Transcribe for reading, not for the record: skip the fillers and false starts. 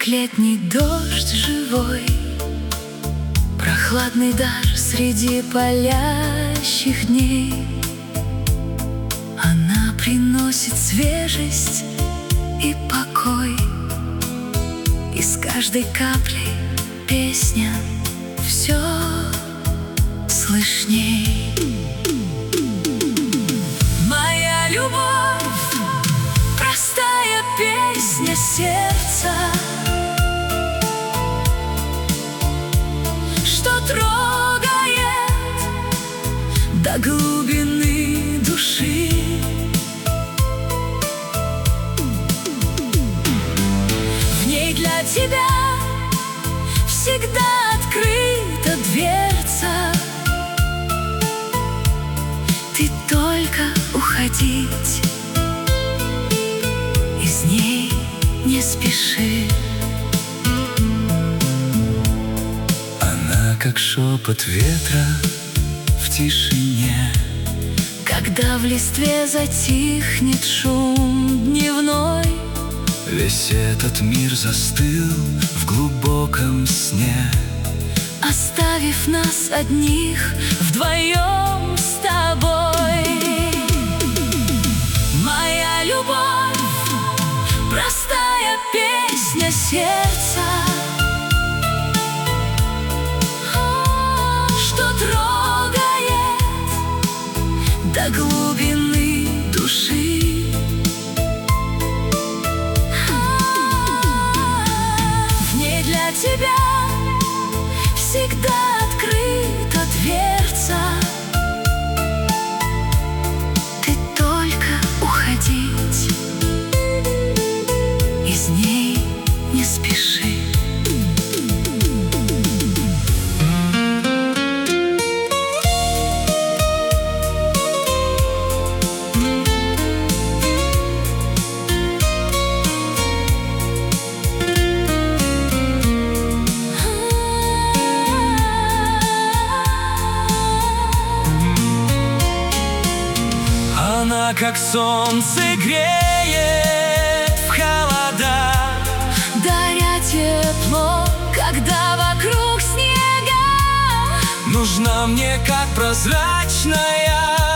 летний дождь живой, прохладный даже среди палящих дней. Она приносит свежесть и покой, и с каждой каплей песня все слышней. Моя любовь, простая песня сердца, что трогает до глубины души. В ней для тебя всегда открыта дверца. Ты только уходить из ней не спеши. Она как шепот ветра в тишине, когда в листве затихнет шум дневной. весь этот мир застыл в глубоком сне, оставив нас одних вдвоем с тобой. Моя любовь, простая песня сердца, что трогает до глубины души. В ней для тебя всегда открыта дверца. Ты только уходить из ней не спеши. Она как солнце греет в холода, даря тепло, когда вокруг снега. нужна мне как прозрачная